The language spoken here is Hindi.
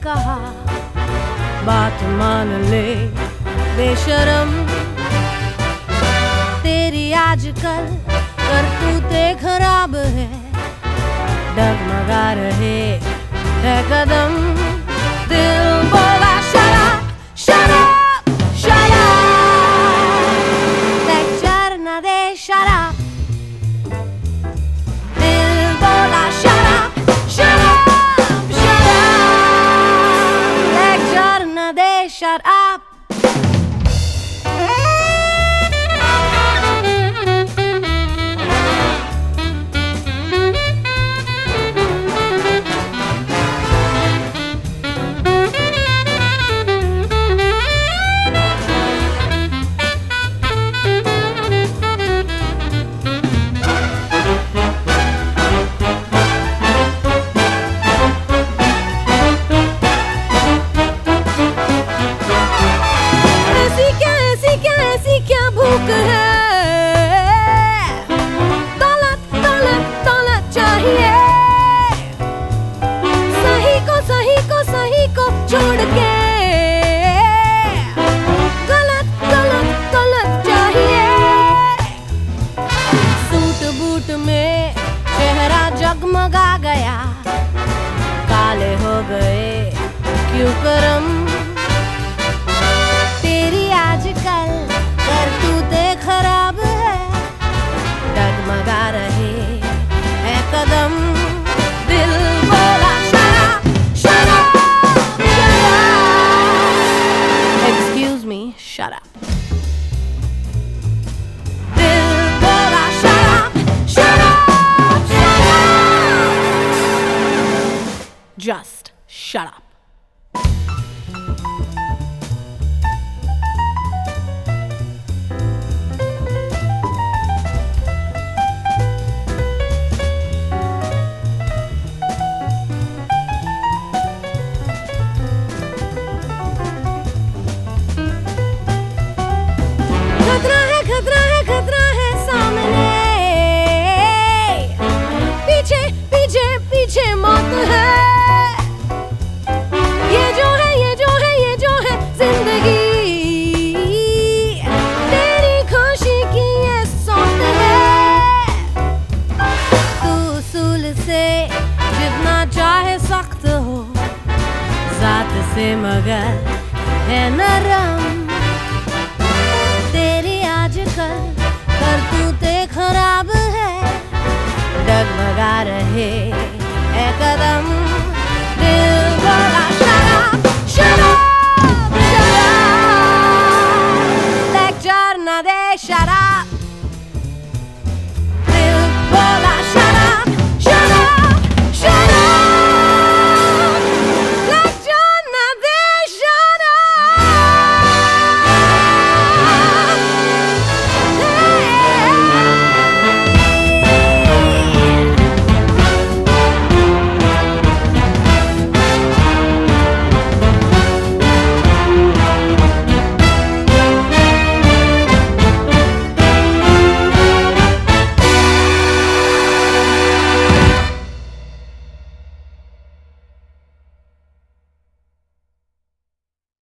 कहा बात मान ले बेशरम। तेरी आजकल करतूतें खराब है, डगमगा रहे है कदम। दिल बोला shut up, shut up, shut up, lecture न दे shut up। दिल बोला shut up, shut up, shut up, lecture न दे shut up। भूख है, दौलत दौलत दौलत चाहिए, सही को छोड़ के गलत गलत गलत चाहिए। सूट बूट में चेहरा जगमगा गया, काले हो गए क्यों करम। तेरी आजकल करतूतें खराब है, डगमगा रहे है कदम। दिल बोला shut up, shut up, shut up, excuse me, shut up। दिल बोला shut up, shut up, shut up, just shut up। खतरा है सामने, पीछे पीछे पीछे मौत है। ये जो है जिंदगी, तेरी खुशी की ये सौत है। तू उसूल से जितना चाहे सख्त हो, जात से मगर है नरम। करतूतें खराब है, डगमगा रहे है कदम। दिल बोला shut up, shut up, shut up, lecture न दे shut up।